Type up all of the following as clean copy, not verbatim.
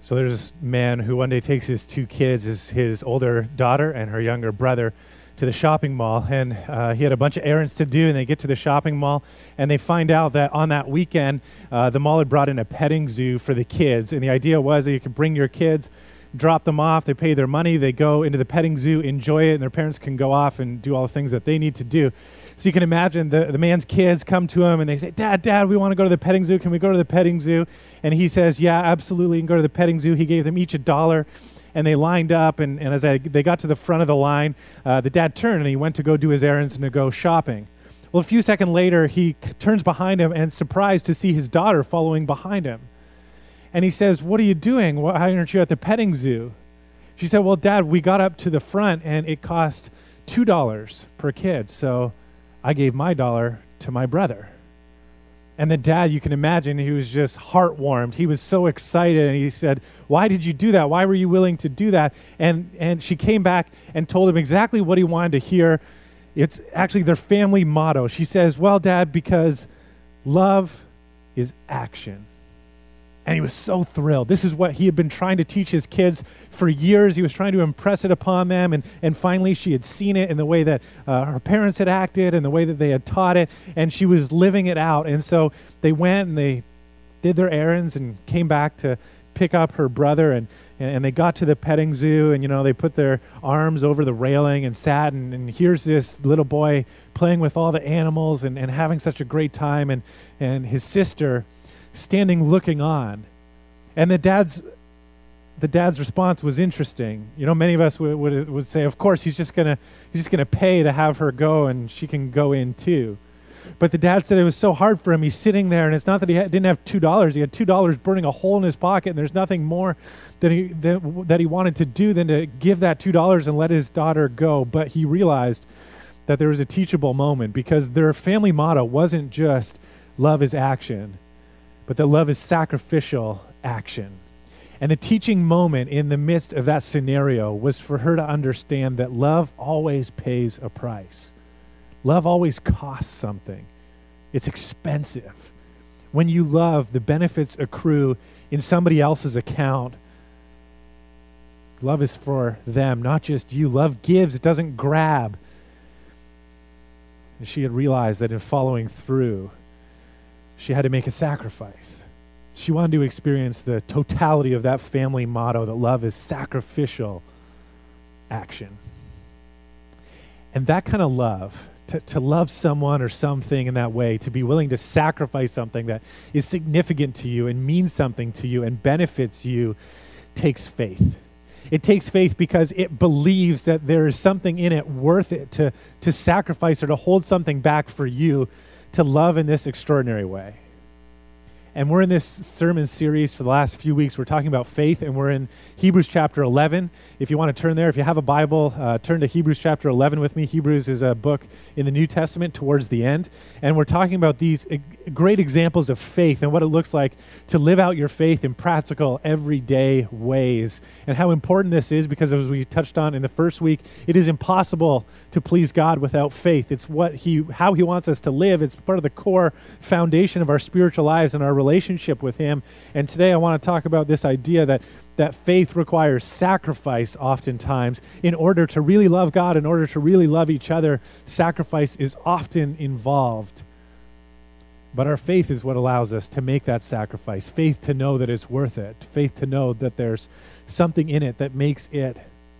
So there's this man who one day takes his two kids, his older daughter and her younger brother, to the shopping mall. And he had a bunch of errands to do, and they get to the shopping mall, and they find out that on that weekend, the mall had brought in a petting zoo for the kids. And the idea was that you could bring your kids, drop them off, they pay their money, they go into the petting zoo, enjoy it, and their parents can go off and do all the things that they need to do. So you can imagine the man's kids come to him and they say, Dad, we want to go to the petting zoo. Can we go to the petting zoo? And he says, yeah, absolutely, you can go to the petting zoo. He gave them each $1, and they lined up, and as they got to the front of the line, the dad turned and he went to go do his errands and to go shopping. Well, a few seconds later, he turns behind him and surprised to see his daughter following behind him. And he says, what are you doing? Why aren't you at the petting zoo? She said, well, Dad, we got up to the front and it cost $2 per kid. So I gave my $1 to my brother. And the dad, you can imagine, he was just heart-warmed. He was so excited, and he said, why did you do that? Why were you willing to do that? And she came back and told him exactly what he wanted to hear. It's actually their family motto. She says, well, Dad, because love is action. And he was so thrilled. This is what he had been trying to teach his kids for years. He was trying to impress it upon them. And finally, she had seen it in the way that her parents had acted and the way that they had taught it. And she was living it out. And so they went and they did their errands and came back to pick up her brother. And they got to the petting zoo. And, they put their arms over the railing and sat. And here's this little boy playing with all the animals and having such a great time. And his sister standing looking on. And the dad's response was interesting. Many of us would say, of course, he's just gonna pay to have her go, and she can go in too. But the dad said it was so hard for him. He's sitting there, and it's not that he didn't have $2. He had $2 burning a hole in his pocket, and there's nothing more that he wanted to do than to give that $2 and let his daughter go. But he realized that there was a teachable moment, because their family motto wasn't just love is action, but that love is sacrificial action. And the teaching moment in the midst of that scenario was for her to understand that love always pays a price. Love always costs something. It's expensive. When you love, the benefits accrue in somebody else's account. Love is for them, not just you. Love gives, it doesn't grab. And she had realized that in following through, she had to make a sacrifice. She wanted to experience the totality of that family motto, that love is sacrificial action. And that kind of love, to love someone or something in that way, to be willing to sacrifice something that is significant to you and means something to you and benefits you, takes faith. It takes faith because it believes that there is something in it worth it to sacrifice or to hold something back for you, to love in this extraordinary way. And we're in this sermon series for the last few weeks. We're talking about faith, and we're in Hebrews chapter 11. If you want to turn there, if you have a Bible, turn to Hebrews chapter 11 with me. Hebrews is a book in the New Testament towards the end. And we're talking about these great examples of faith and what it looks like to live out your faith in practical, everyday ways. And how important this is, because as we touched on in the first week, it is impossible to please God without faith. It's how he wants us to live. It's part of the core foundation of our spiritual lives and our relationship with him. And today I want to talk about this idea that faith requires sacrifice oftentimes. In order to really love God, in order to really love each other, sacrifice is often involved. But our faith is what allows us to make that sacrifice. Faith to know that it's worth it. Faith to know that there's something in it that makes it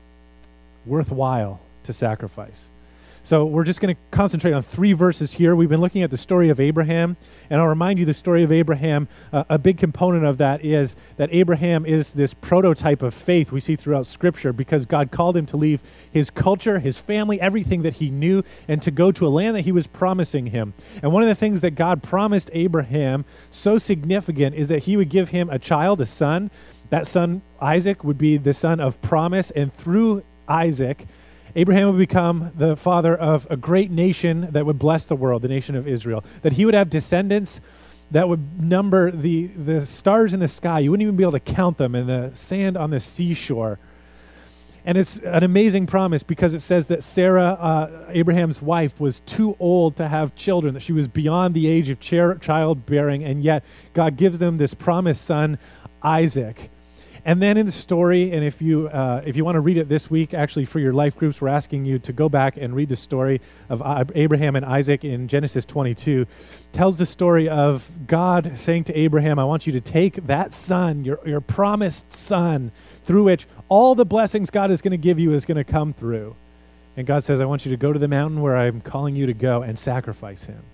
worthwhile to sacrifice. So we're just going to concentrate on 3 verses here. We've been looking at the story of Abraham, and I'll remind you the story of Abraham, a big component of that is that Abraham is this prototype of faith we see throughout Scripture, because God called him to leave his culture, his family, everything that he knew, and to go to a land that he was promising him. And one of the things that God promised Abraham, so significant, is that he would give him a child, a son. That son, Isaac, would be the son of promise, and through Isaac, Abraham would become the father of a great nation that would bless the world, the nation of Israel. That he would have descendants that would number the stars in the sky. You wouldn't even be able to count them, and the sand on the seashore. And it's an amazing promise, because it says that Sarah, Abraham's wife, was too old to have children, that she was beyond the age of childbearing, and yet God gives them this promised son, Isaac. And then in the story, and if you want to read it this week, actually for your life groups, we're asking you to go back and read the story of Abraham and Isaac in Genesis 22. Tells the story of God saying to Abraham, I want you to take that son, your promised son, through which all the blessings God is going to give you is going to come through. And God says, I want you to go to the mountain where I'm calling you to go and sacrifice him.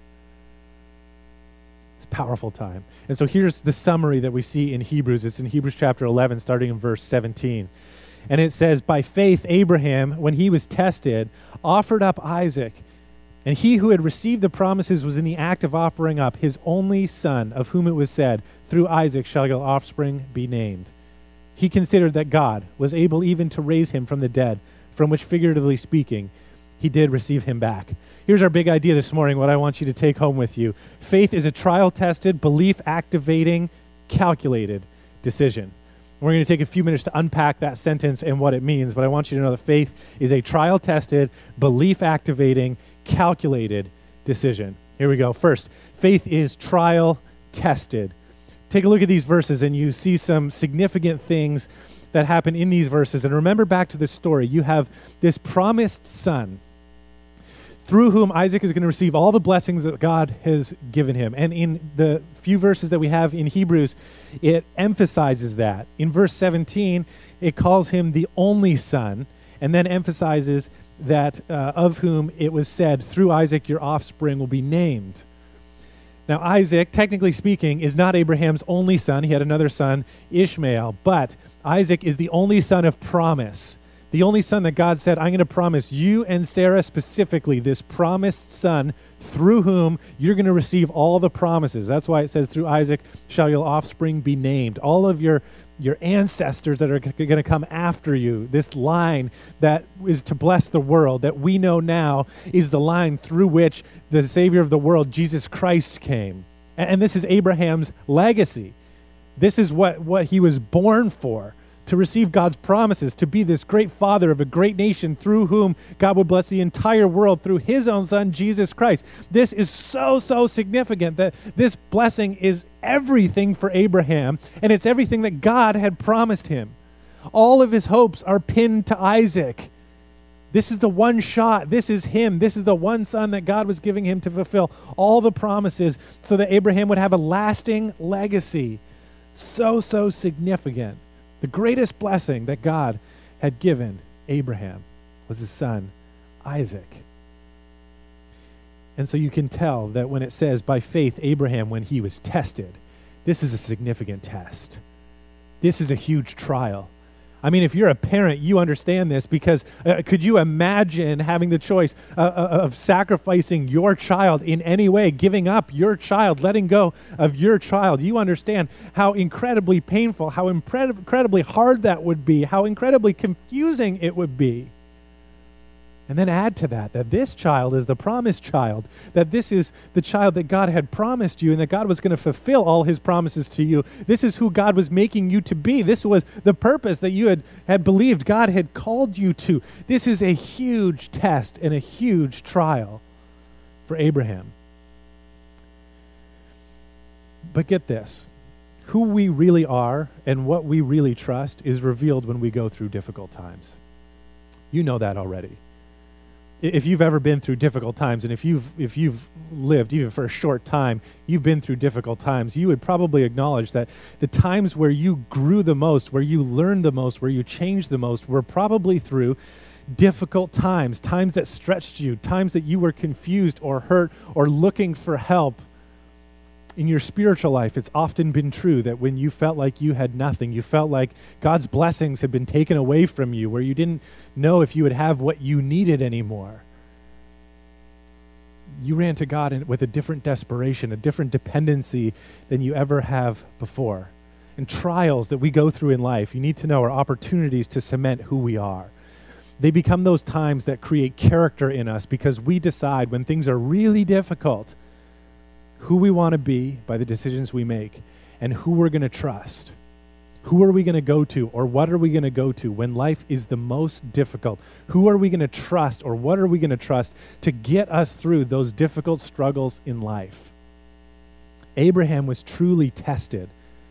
It's a powerful time. And so here's the summary that we see in Hebrews. It's in Hebrews chapter 11, starting in verse 17. And it says, by faith, Abraham, when he was tested, offered up Isaac. And he who had received the promises was in the act of offering up his only son, of whom it was said, through Isaac shall your offspring be named. He considered that God was able even to raise him from the dead, from which, figuratively speaking, he did receive him back. Here's our big idea this morning, what I want you to take home with you. Faith is a trial-tested, belief-activating, calculated decision. We're going to take a few minutes to unpack that sentence and what it means, but I want you to know that faith is a trial-tested, belief-activating, calculated decision. Here we go. First, faith is trial-tested. Take a look at these verses, and you see some significant things that happen in these verses. And remember back to the story. You have this promised son through whom Isaac is going to receive all the blessings that God has given him. And in the few verses that we have in Hebrews, it emphasizes that. In verse 17, it calls him the only son, and then emphasizes that of whom it was said, through Isaac your offspring will be named. Now, Isaac, technically speaking, is not Abraham's only son. He had another son, Ishmael, but Isaac is the only son of promise. The only son that God said, I'm going to promise you and Sarah specifically, this promised son through whom you're going to receive all the promises. That's why it says, through Isaac shall your offspring be named. All of your ancestors that are going to come after you, this line that is to bless the world, that we know now is the line through which the Savior of the world, Jesus Christ, came. And this is Abraham's legacy. This is what he was born for, to receive God's promises, to be this great father of a great nation through whom God would bless the entire world through his own son, Jesus Christ. This is so significant that this blessing is everything for Abraham, and it's everything that God had promised him. All of his hopes are pinned to Isaac. This is the one shot. This is him. This is the one son that God was giving him to fulfill all the promises so that Abraham would have a lasting legacy. So significant. The greatest blessing that God had given Abraham was his son, Isaac. And so you can tell that when it says, by faith, Abraham, when he was tested, this is a significant test. This is a huge trial. I mean, if you're a parent, you understand this, because could you imagine having the choice of sacrificing your child in any way, giving up your child, letting go of your child? You understand how incredibly painful, how incredibly hard that would be, how incredibly confusing it would be. And then add to that this child is the promised child, that this is the child that God had promised you and that God was going to fulfill all his promises to you. This is who God was making you to be. This was the purpose that you had believed God had called you to. This is a huge test and a huge trial for Abraham. But get this, who we really are and what we really trust is revealed when we go through difficult times. You know that already. If you've ever been through difficult times, and if you've lived even for a short time, you've been through difficult times, you would probably acknowledge that the times where you grew the most, where you learned the most, where you changed the most, were probably through difficult times, times that stretched you, times that you were confused or hurt or looking for help. In your spiritual life, it's often been true that when you felt like you had nothing, you felt like God's blessings had been taken away from you, where you didn't know if you would have what you needed anymore, you ran to God with a different desperation, a different dependency than you ever have before. And trials that we go through in life, you need to know, are opportunities to cement who we are. They become those times that create character in us because we decide when things are really difficult who we want to be by the decisions we make and who we're going to trust. Who are we going to go to, or what are we going to go to when life is the most difficult? Who are we going to trust, or what are we going to trust to get us through those difficult struggles in life? Abraham was truly tested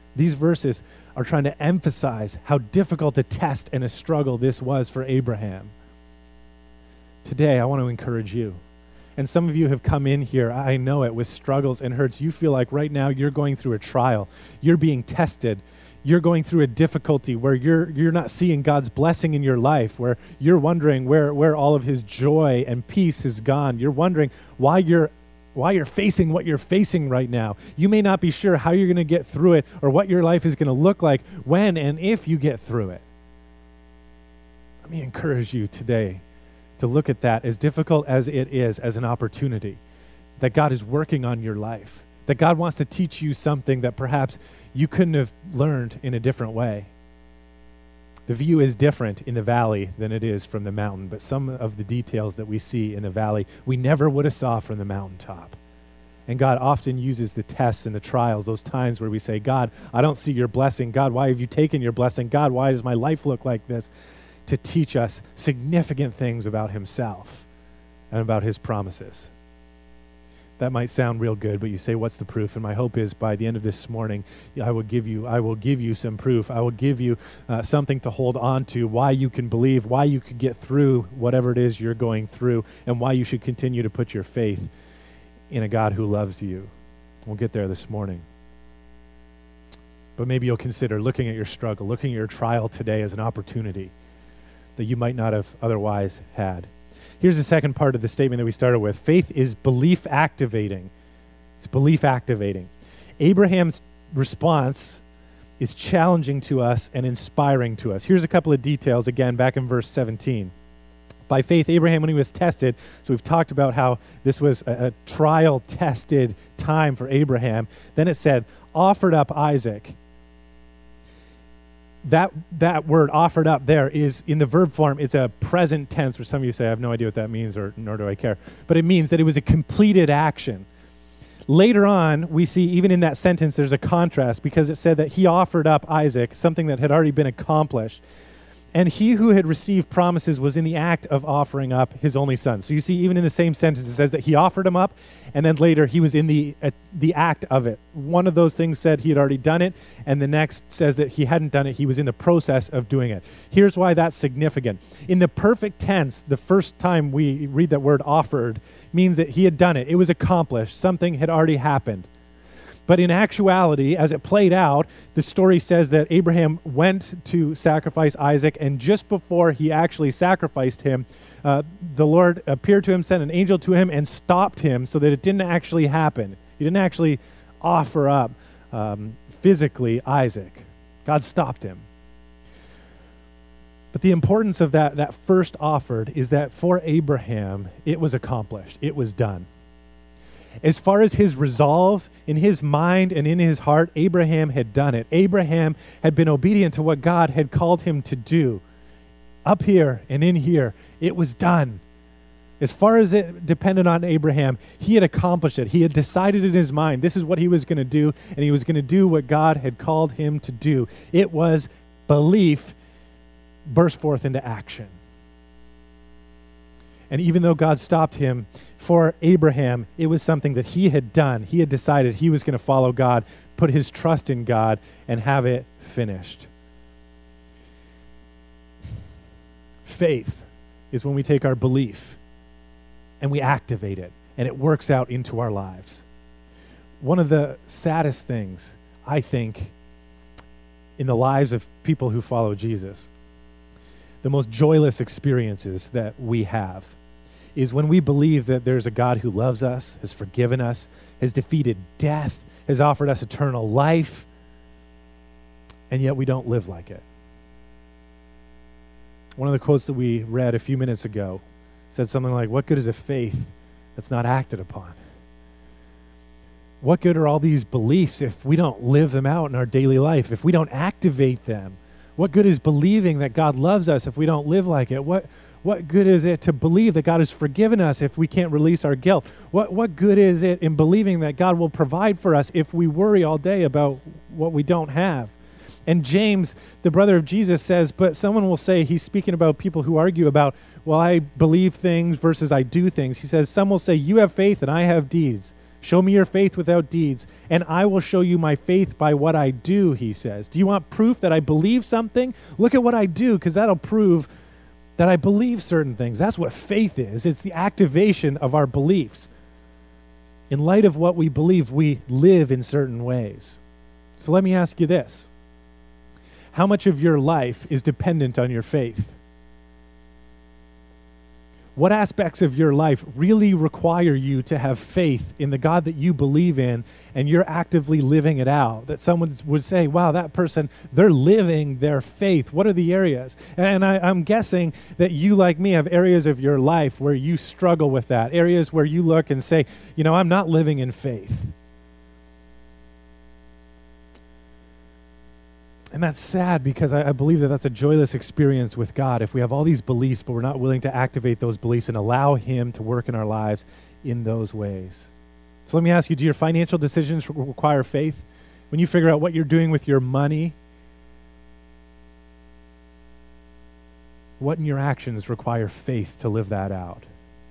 These verses are trying to emphasize how difficult a test and a struggle this was for Abraham. Today, I want to encourage you. And some of you have come in here, I know it, with struggles and hurts. You feel like right now you're going through a trial. You're being tested. You're going through a difficulty where you're not seeing God's blessing in your life, where you're wondering where all of his joy and peace has gone. You're wondering why you're facing what you're facing right now. You may not be sure how you're going to get through it or what your life is going to look like when and if you get through it. Let me encourage you today to look at that, as difficult as it is, as an opportunity, that God is working on your life, that God wants to teach you something that perhaps you couldn't have learned in a different way. The view is different in the valley than it is from the mountain, but some of the details that we see in the valley, we never would have saw from the mountaintop. And God often uses the tests and the trials, those times where we say, God, I don't see your blessing. God, why have you taken your blessing? God, why does my life look like this? To teach us significant things about himself and about his promises. That might sound real good, but you say, what's the proof? And my hope is by the end of this morning, I will give you some proof. I will give you something to hold on to, why you can believe, why you could get through whatever it is you're going through, and why you should continue to put your faith in a God who loves you. We'll get there this morning. But maybe you'll consider looking at your struggle, looking at your trial today as an opportunity that you might not have otherwise had. Here's the second part of the statement that we started with. Faith is belief activating. It's belief activating. Abraham's response is challenging to us and inspiring to us. Here's a couple of details, again, back in verse 17. By faith, Abraham, when he was tested, so we've talked about how this was a trial-tested time for Abraham. Then it said, offered up Isaac. That word offered up there is in the verb form. It's a present tense, which some of you say, I have no idea what that means, or nor do I care. But it means that it was a completed action. Later on, we see even in that sentence, there's a contrast because it said that he offered up Isaac, something that had already been accomplished. And he who had received promises was in the act of offering up his only son. So you see, even in the same sentence, it says that he offered him up, and then later he was in the act of it. One of those things said he had already done it, and the next says that he hadn't done it. He was in the process of doing it. Here's why that's significant. In the perfect tense, the first time we read that word offered means that he had done it. It was accomplished. Something had already happened. But in actuality, as it played out, the story says that Abraham went to sacrifice Isaac, and just before he actually sacrificed him, the Lord appeared to him, sent an angel to him, and stopped him so that it didn't actually happen. He didn't actually offer up physically Isaac. God stopped him. But the importance of that first offered is that for Abraham, it was accomplished. It was done. As far as his resolve in his mind and in his heart, Abraham had done it. Abraham had been obedient to what God had called him to do. Up here and in here, it was done. As far as it depended on Abraham, he had accomplished it. He had decided in his mind this is what he was going to do, and he was going to do what God had called him to do. It was belief burst forth into action. And even though God stopped him, for Abraham, it was something that he had done. He had decided he was going to follow God, put his trust in God, and have it finished. Faith is when we take our belief and we activate it, and it works out into our lives. One of the saddest things, I think, in the lives of people who follow Jesus, the most joyless experiences that we have, is when we believe that there's a God who loves us, has forgiven us, has defeated death, has offered us eternal life, and yet we don't live like it. One of the quotes that we read a few minutes ago said something like, what good is a faith that's not acted upon? What good are all these beliefs if we don't live them out in our daily life, if we don't activate them? What good is believing that God loves us if we don't live like it? What good is it to believe that God has forgiven us if we can't release our guilt? What good is it in believing that God will provide for us if we worry all day about what we don't have? And James, the brother of Jesus, says, but someone will say, he's speaking about people who argue about, well, I believe things versus I do things. He says, some will say, you have faith and I have deeds. Show me your faith without deeds, and I will show you my faith by what I do, he says. Do you want proof that I believe something? Look at what I do, because that'll prove that I believe certain things. That's what faith is. It's the activation of our beliefs. In light of what we believe, we live in certain ways. So let me ask you this. How much of your life is dependent on your faith? What aspects of your life really require you to have faith in the God that you believe in, and you're actively living it out? That someone would say, wow, that person, they're living their faith. What are the areas? And I'm guessing that you, like me, have areas of your life where you struggle with that, areas where you look and say, I'm not living in faith. And that's sad, because I believe that that's a joyless experience with God if we have all these beliefs, but we're not willing to activate those beliefs and allow him to work in our lives in those ways. So let me ask you, do your financial decisions require faith? When you figure out what you're doing with your money, what in your actions require faith to live that out?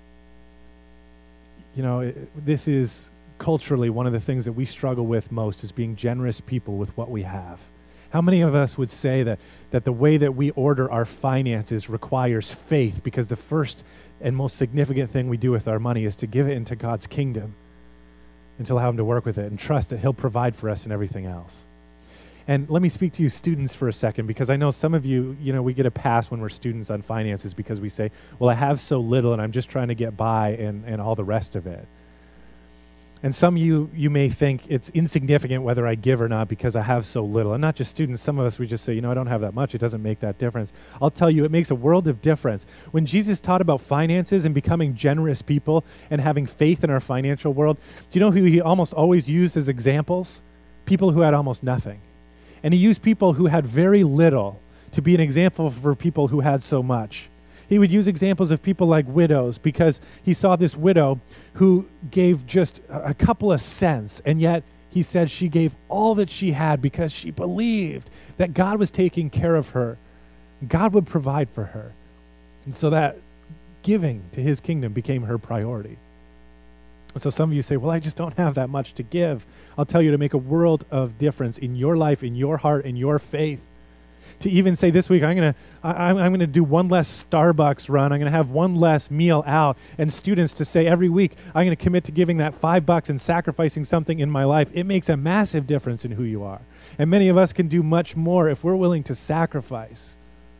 This is culturally one of the things that we struggle with most, is being generous people with what we have. How many of us would say that the way that we order our finances requires faith, because the first and most significant thing we do with our money is to give it into God's kingdom and to allow him to work with it and trust that he'll provide for us in everything else? And let me speak to you students for a second, because I know some of you, we get a pass when we're students on finances because we say, well, I have so little and I'm just trying to get by and all the rest of it. And some of you may think it's insignificant whether I give or not because I have so little. And not just students, some of us, we just say, I don't have that much. It doesn't make that difference. I'll tell you, it makes a world of difference. When Jesus taught about finances and becoming generous people and having faith in our financial world, do you know who he almost always used as examples? People who had almost nothing. And he used people who had very little to be an example for people who had so much. He would use examples of people like widows, because he saw this widow who gave just a couple of cents, and yet he said she gave all that she had because she believed that God was taking care of her. God would provide for her. And so that giving to his kingdom became her priority. And so some of you say, well, I just don't have that much to give. I'll tell you, to make a world of difference in your life, in your heart, in your faith, to even say this week, I'm gonna do one less Starbucks run. I'm gonna have one less meal out. And students to say every week, I'm gonna commit to giving that $5 and sacrificing something in my life. It makes a massive difference in who you are. And many of us can do much more if we're willing to sacrifice.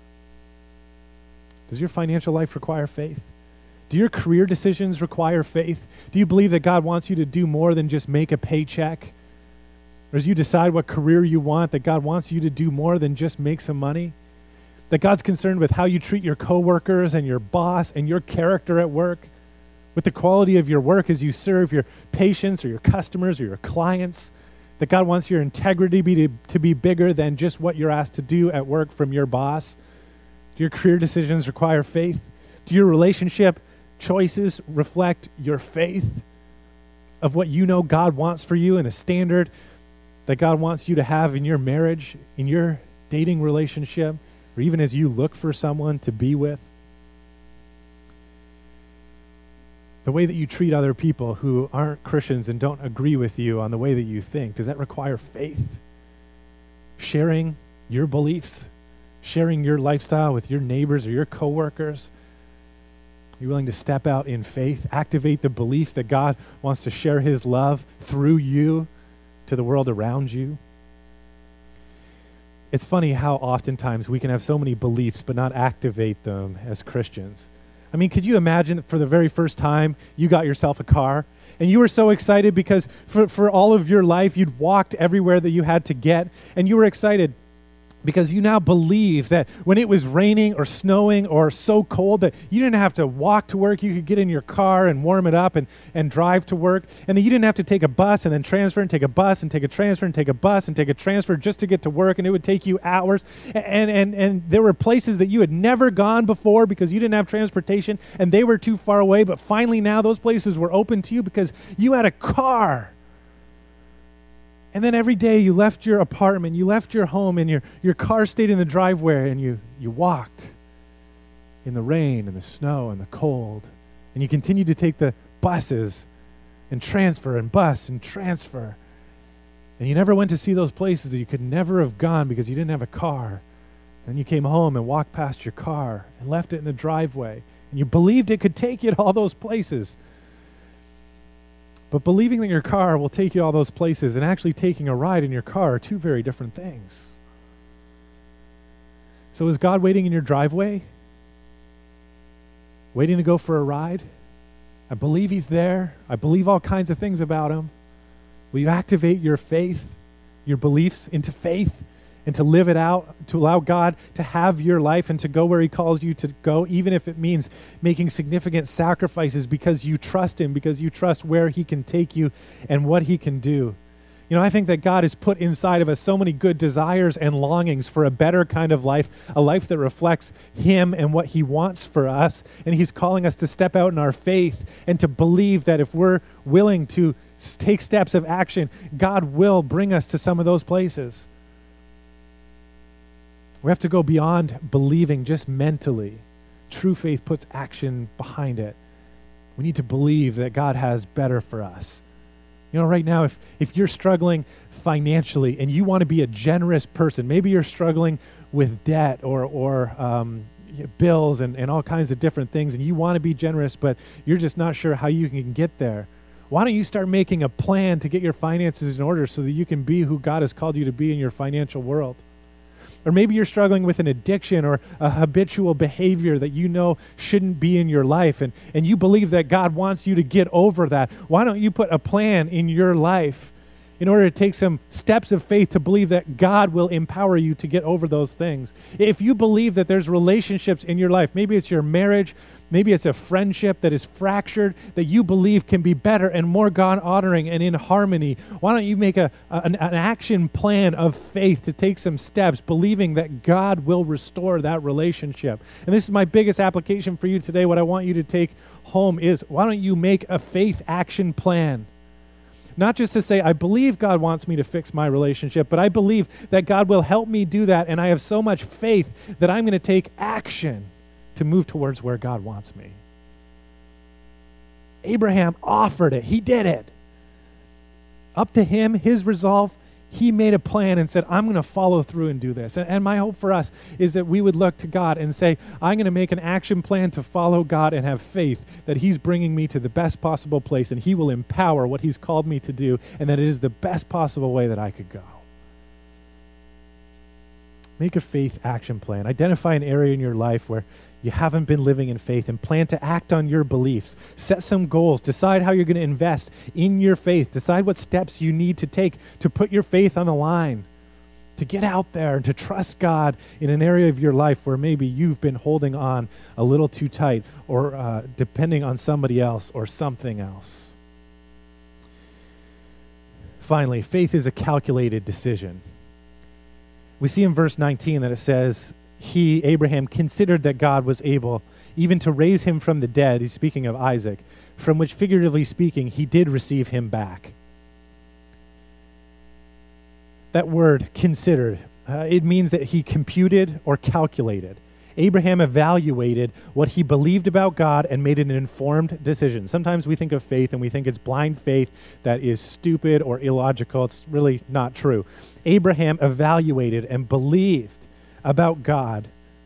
Does your financial life require faith? Do your career decisions require faith? Do you believe that God wants you to do more than just make a paycheck? Or as you decide what career you want, that God wants you to do more than just make some money? That God's concerned with how you treat your coworkers and your boss and your character at work, with the quality of your work as you serve your patients or your customers or your clients? That God wants your integrity to be bigger than just what you're asked to do at work from your boss? Do your career decisions require faith? Do your relationship choices reflect your faith of what you know God wants for you and a standard that God wants you to have in your marriage, in your dating relationship, or even as you look for someone to be with? The way that you treat other people who aren't Christians and don't agree with you on the way that you think, does that require faith? Sharing your beliefs, sharing your lifestyle with your neighbors or your coworkers? Are you willing to step out in faith, activate the belief that God wants to share his love through you to the world around you? It's funny how oftentimes we can have so many beliefs but not activate them as Christians. I mean, could you imagine that for the very first time you got yourself a car and you were so excited because for all of your life you'd walked everywhere that you had to get, and you were excited because you now believe that when it was raining or snowing or so cold that you didn't have to walk to work, you could get in your car and warm it up and drive to work, and that you didn't have to take a bus and then transfer and take a bus and take a transfer and take a bus and take a transfer just to get to work, and it would take you hours, and there were places that you had never gone before because you didn't have transportation and they were too far away, but finally now those places were open to you because you had a car. And then every day you left your apartment, you left your home, and your car stayed in the driveway, and you walked in the rain and the snow and the cold. And you continued to take the buses and transfer and bus and transfer. And you never went to see those places that you could never have gone because you didn't have a car. And you came home and walked past your car and left it in the driveway. And you believed it could take you to all those places. But believing that your car will take you all those places and actually taking a ride in your car are two very different things. So is God waiting in your driveway? Waiting to go for a ride? I believe he's there. I believe all kinds of things about him. Will you activate your faith, your beliefs into faith, and to live it out, to allow God to have your life and to go where he calls you to go, even if it means making significant sacrifices because you trust him, because you trust where he can take you and what he can do. You know, I think that God has put inside of us so many good desires and longings for a better kind of life, a life that reflects him and what he wants for us. And he's calling us to step out in our faith and to believe that if we're willing to take steps of action, God will bring us to some of those places. We have to go beyond believing just mentally. True faith puts action behind it. We need to believe that God has better for us. You know, right now, if you're struggling financially and you want to be a generous person, maybe you're struggling with debt or bills and all kinds of different things, and you want to be generous, but you're just not sure how you can get there. Why don't you start making a plan to get your finances in order so that you can be who God has called you to be in your financial world? Or maybe you're struggling with an addiction or a habitual behavior that you know shouldn't be in your life, and you believe that God wants you to get over that. Why don't you put a plan in your life in order to take some steps of faith to believe that God will empower you to get over those things? If you believe that there's relationships in your life, maybe it's your marriage, maybe it's a friendship that is fractured, that you believe can be better and more God-honoring and in harmony, why don't you make an action plan of faith to take some steps, believing that God will restore that relationship? And this is my biggest application for you today. What I want you to take home is, why don't you make a faith action plan? Not just to say, I believe God wants me to fix my relationship, but I believe that God will help me do that, and I have so much faith that I'm going to take action to move towards where God wants me. Abraham offered it. He did it. Up to him, his resolve, he made a plan and said, I'm going to follow through and do this. And my hope for us is that we would look to God and say, I'm going to make an action plan to follow God and have faith that he's bringing me to the best possible place and he will empower what he's called me to do, and that it is the best possible way that I could go. Make a faith action plan. Identify an area in your life where you haven't been living in faith and plan to act on your beliefs. Set some goals. Decide how you're going to invest in your faith. Decide what steps you need to take to put your faith on the line, to get out there and to trust God in an area of your life where maybe you've been holding on a little too tight or depending on somebody else or something else. Finally, faith is a calculated decision. We see in verse 19 that it says, he, Abraham, considered that God was able even to raise him from the dead. He's speaking of Isaac, from which, figuratively speaking, he did receive him back. That word, considered, it means that he computed or calculated. Abraham evaluated what he believed about God and made an informed decision. Sometimes we think of faith and we think it's blind faith that is stupid or illogical. It's really not true. Abraham evaluated and believed about God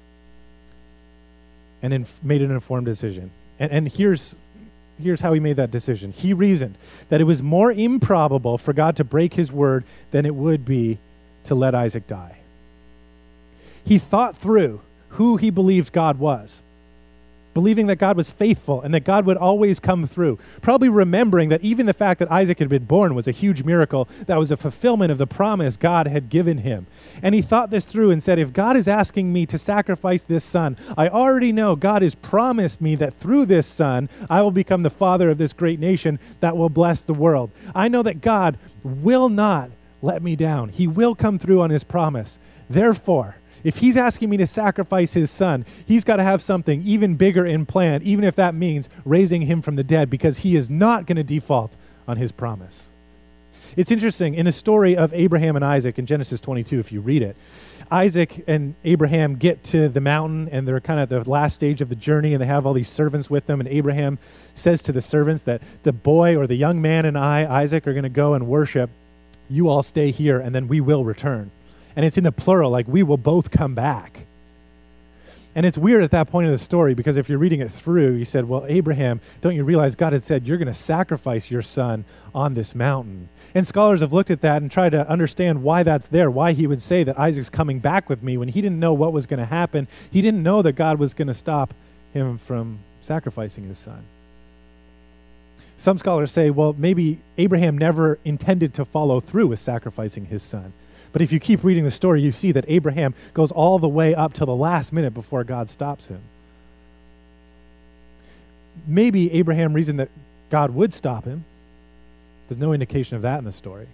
and made an informed decision. And here's how he made that decision. He reasoned that it was more improbable for God to break his word than it would be to let Isaac die. He thought through who he believed God was, believing that God was faithful and that God would always come through, probably remembering that even the fact that Isaac had been born was a huge miracle that was a fulfillment of the promise God had given him. And he thought this through and said, if God is asking me to sacrifice this son, I already know God has promised me that through this son, I will become the father of this great nation that will bless the world. I know that God will not let me down. He will come through on his promise. Therefore, if he's asking me to sacrifice his son, he's got to have something even bigger in plan, even if that means raising him from the dead, because he is not going to default on his promise. It's interesting, in the story of Abraham and Isaac in Genesis 22, if you read it, Isaac and Abraham get to the mountain, and they're kind of at the last stage of the journey, and they have all these servants with them, and Abraham says to the servants that the boy or the young man and I, Isaac, are going to go and worship. You all stay here, and then we will return. And it's in the plural, like we will both come back. And it's weird at that point in the story, because if you're reading it through, you said, well, Abraham, don't you realize God had said, you're going to sacrifice your son on this mountain? And scholars have looked at that and tried to understand why that's there, why he would say that Isaac's coming back with me when he didn't know what was going to happen. He didn't know that God was going to stop him from sacrificing his son. Some scholars say, well, maybe Abraham never intended to follow through with sacrificing his son. But if you keep reading the story, you see that Abraham goes all the way up to the last minute before God stops him. Maybe Abraham reasoned that God would stop him. There's no indication of that in the story.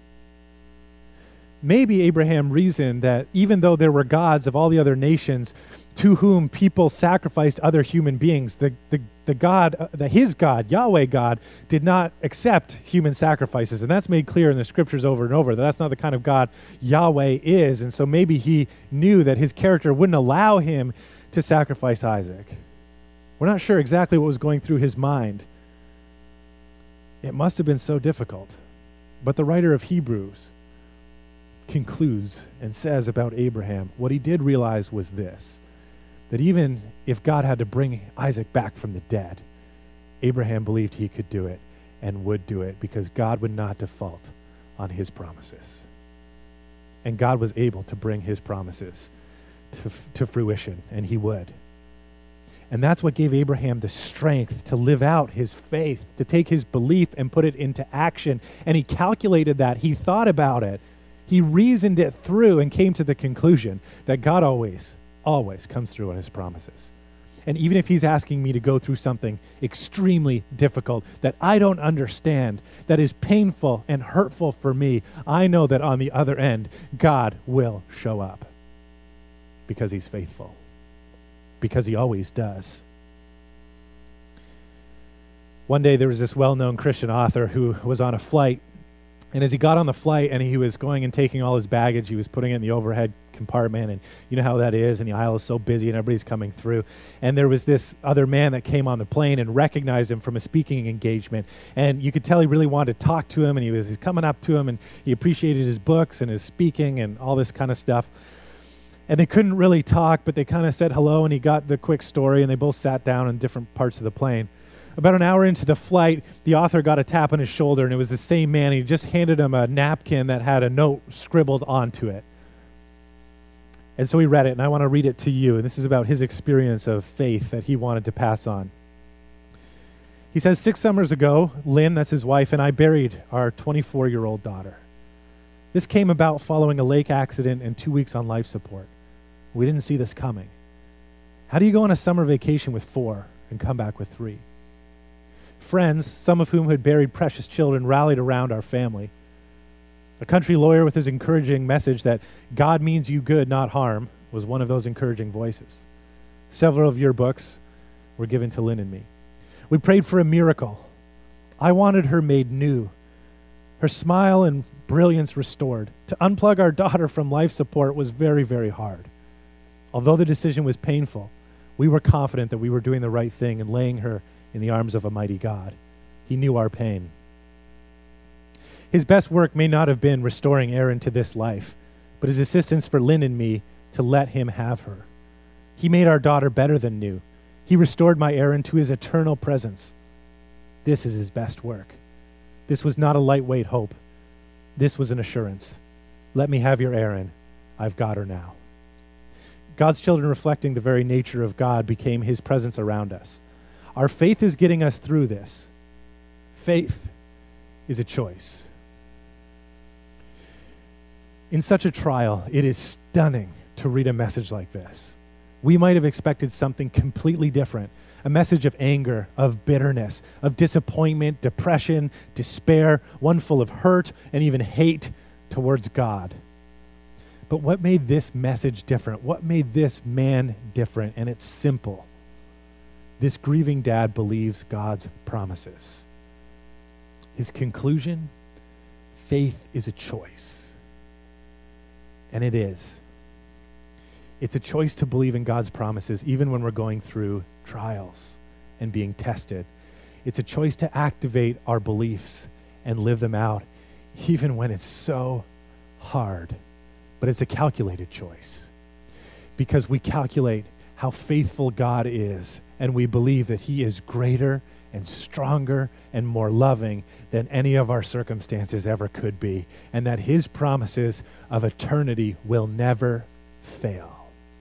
Maybe Abraham reasoned that even though there were gods of all the other nations to whom people sacrificed other human beings, his God, Yahweh God, did not accept human sacrifices. And that's made clear in the scriptures over and over, that that's not the kind of God Yahweh is. And so maybe he knew that his character wouldn't allow him to sacrifice Isaac. We're not sure exactly what was going through his mind. It must have been so difficult. But the writer of Hebrews concludes and says about Abraham, what he did realize was this, that even if God had to bring Isaac back from the dead, Abraham believed he could do it and would do it because God would not default on his promises. And God was able to bring his promises to fruition, and he would. And that's what gave Abraham the strength to live out his faith, to take his belief and put it into action. And he calculated that. He thought about it. He reasoned it through and came to the conclusion that God always comes through on his promises. And even if he's asking me to go through something extremely difficult that I don't understand, that is painful and hurtful for me, I know that on the other end, God will show up because he's faithful, because he always does. One day there was this well-known Christian author who was on a flight, and as he got on the flight and he was going and taking all his baggage, he was putting it in the overhead compartment, and you know how that is, and the aisle is so busy and everybody's coming through. And there was this other man that came on the plane and recognized him from a speaking engagement, and you could tell he really wanted to talk to him, and he was coming up to him, and he appreciated his books and his speaking and all this kind of stuff. And they couldn't really talk, but they kind of said hello, and he got the quick story, and they both sat down in different parts of the plane. About an hour into the flight, the author got a tap on his shoulder, and it was the same man. He just handed him a napkin that had a note scribbled onto it. And so he read it, and I want to read it to you. And this is about his experience of faith that he wanted to pass on. He says, 6 summers ago, Lynn, that's his wife, and I buried our 24-year-old daughter. This came about following a lake accident and 2 weeks on life support. We didn't see this coming. How do you go on a summer vacation with 4 and come back with 3? Friends, some of whom had buried precious children, rallied around our family. A country lawyer with his encouraging message that God means you good, not harm, was one of those encouraging voices. Several of your books were given to Lynn and me. We prayed for a miracle. I wanted her made new, her smile and brilliance restored. To unplug our daughter from life support was very, very hard. Although the decision was painful, we were confident that we were doing the right thing and laying her in the arms of a mighty God. He knew our pain. His best work may not have been restoring Aaron to this life, but his assistance for Lynn and me to let him have her. He made our daughter better than new. He restored my Aaron to his eternal presence. This is his best work. This was not a lightweight hope. This was an assurance. Let me have your Aaron. I've got her now. God's children, reflecting the very nature of God, became his presence around us. Our faith is getting us through this. Faith is a choice. In such a trial, it is stunning to read a message like this. We might have expected something completely different, a message of anger, of bitterness, of disappointment, depression, despair, one full of hurt and even hate towards God. But what made this message different? What made this man different? And it's simple. This grieving dad believes God's promises. His conclusion, faith is a choice. And it is. It's a choice to believe in God's promises even when we're going through trials and being tested. It's a choice to activate our beliefs and live them out even when it's so hard. But it's a calculated choice because we calculate how faithful God is, and we believe that he is greater and stronger and more loving than any of our circumstances ever could be, and that his promises of eternity will never fail.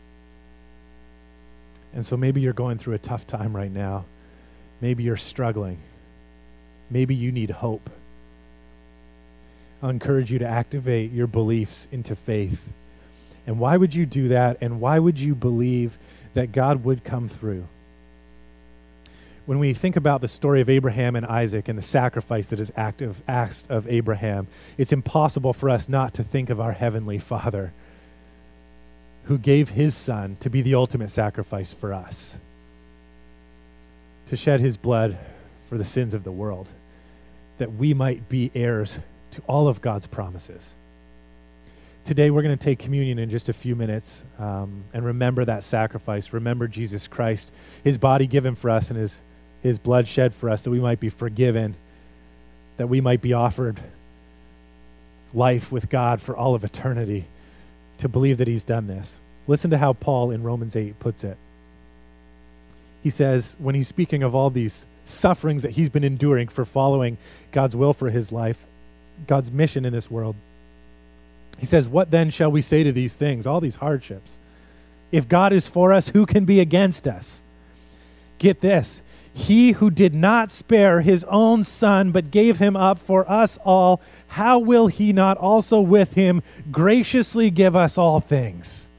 And so maybe you're going through a tough time right now. Maybe you're struggling. Maybe you need hope. I'll encourage you to activate your beliefs into faith. And why would you do that? And why would you believe that God would come through? When we think about the story of Abraham and Isaac and the sacrifice that is asked of Abraham, it's impossible for us not to think of our Heavenly Father who gave his son to be the ultimate sacrifice for us, to shed his blood for the sins of the world, that we might be heirs to all of God's promises. Today we're going to take communion in just a few minutes and remember that sacrifice. Remember Jesus Christ, his body given for us and his blood shed for us that we might be forgiven, that we might be offered life with God for all of eternity, to believe that he's done this. Listen to how Paul in Romans 8 puts it. He says, when he's speaking of all these sufferings that he's been enduring for following God's will for his life, God's mission in this world, he says, what then shall we say to these things, all these hardships? If God is for us, who can be against us? Get this. He who did not spare his own son, but gave him up for us all, how will he not also with him graciously give us all things?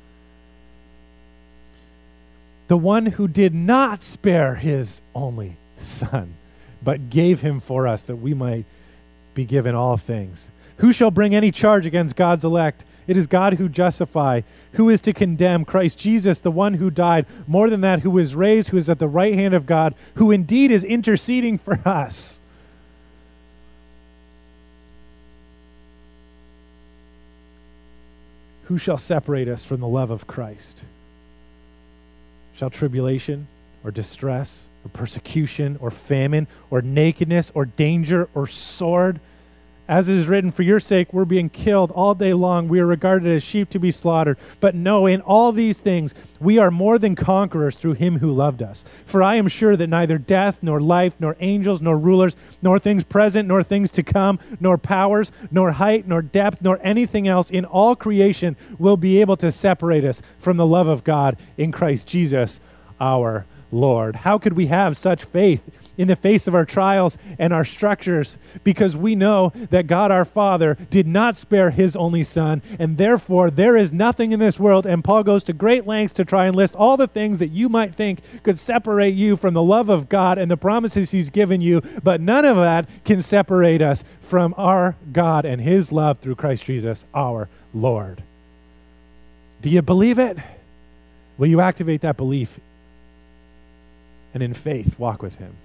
The one who did not spare his only son, but gave him for us that we might be given all things. Who shall bring any charge against God's elect? It is God who justifies. Who is to condemn? Christ Jesus, the one who died. More than that, who was raised, who is at the right hand of God, who indeed is interceding for us. Who shall separate us from the love of Christ? Shall tribulation or distress or persecution or famine or nakedness or danger or sword? As it is written, for your sake we're being killed all day long. We are regarded as sheep to be slaughtered. But no, in all these things we are more than conquerors through him who loved us. For I am sure that neither death, nor life, nor angels, nor rulers, nor things present, nor things to come, nor powers, nor height, nor depth, nor anything else in all creation will be able to separate us from the love of God in Christ Jesus our Lord. How could we have such faith in the face of our trials and our structures? Because we know that God our Father did not spare his only son, and therefore there is nothing in this world, and Paul goes to great lengths to try and list all the things that you might think could separate you from the love of God and the promises he's given you, but none of that can separate us from our God and his love through Christ Jesus our Lord. Do you believe it? Will you activate that belief and in faith walk with him?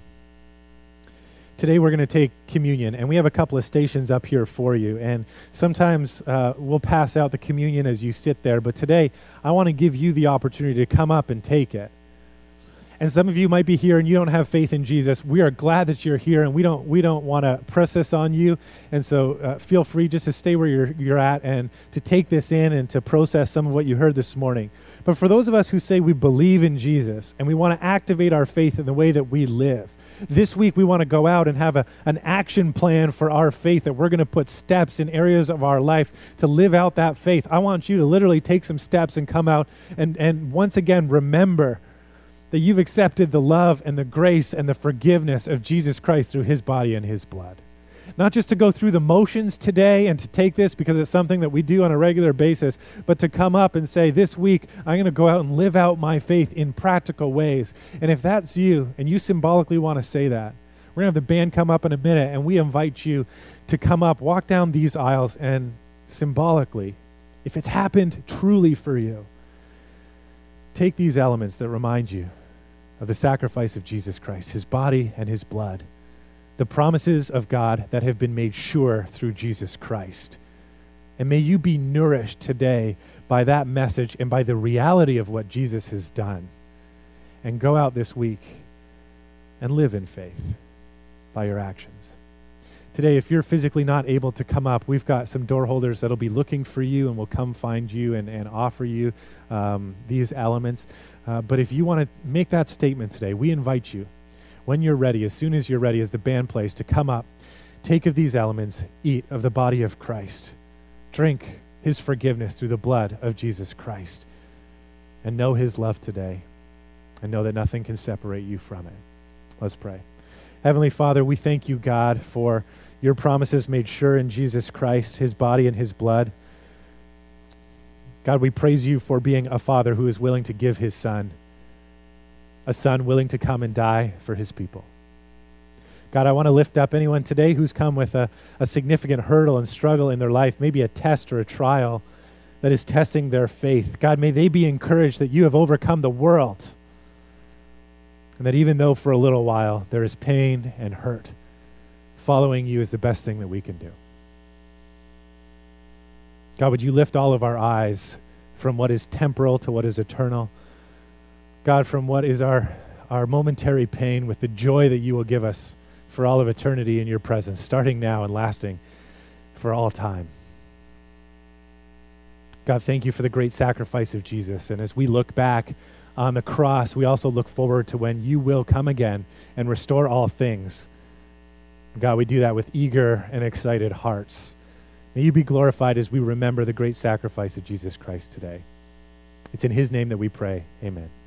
Today we're going to take communion, and we have a couple of stations up here for you, and sometimes we'll pass out the communion as you sit there, but today I want to give you the opportunity to come up and take it. And some of you might be here and you don't have faith in Jesus. We are glad that you're here, and we don't want to press this on you, and so feel free just to stay where you're at and to take this in and to process some of what you heard this morning. But for those of us who say we believe in Jesus and we want to activate our faith in the way that we live, this week we want to go out and have an action plan for our faith, that we're going to put steps in areas of our life to live out that faith. I want you to literally take some steps and come out and once again remember that you've accepted the love and the grace and the forgiveness of Jesus Christ through his body and his blood. Not just to go through the motions today and to take this because it's something that we do on a regular basis, but to come up and say, this week, I'm going to go out and live out my faith in practical ways. And if that's you, and you symbolically want to say that, we're going to have the band come up in a minute, and we invite you to come up, walk down these aisles, and symbolically, if it's happened truly for you, take these elements that remind you of the sacrifice of Jesus Christ, his body and his blood, the promises of God that have been made sure through Jesus Christ, And may you be nourished today by that message and by the reality of what Jesus has done. And go out this week and live in faith by your actions. Today, if you're physically not able to come up, we've got some door holders that'll be looking for you and will come find you and offer you these elements. But if you want to make that statement today, we invite you, when you're ready, as soon as you're ready, as the band plays, to come up, take of these elements, eat of the body of Christ, drink his forgiveness through the blood of Jesus Christ, and know his love today, and know that nothing can separate you from it. Let's pray. Heavenly Father, we thank you, God, for your promises made sure in Jesus Christ, his body and his blood. God, we praise you for being a father who is willing to give his son, a son willing to come and die for his people. God, I want to lift up anyone today who's come with a significant hurdle and struggle in their life, maybe a test or a trial that is testing their faith. God, may they be encouraged that you have overcome the world, and that even though for a little while there is pain and hurt, following you is the best thing that we can do. God, would you lift all of our eyes from what is temporal to what is eternal? God, from what is our momentary pain with the joy that you will give us for all of eternity in your presence, starting now and lasting for all time. God, thank you for the great sacrifice of Jesus. And as we look back on the cross, we also look forward to when you will come again and restore all things. God, we do that with eager and excited hearts. May you be glorified as we remember the great sacrifice of Jesus Christ today. It's in his name that we pray. Amen.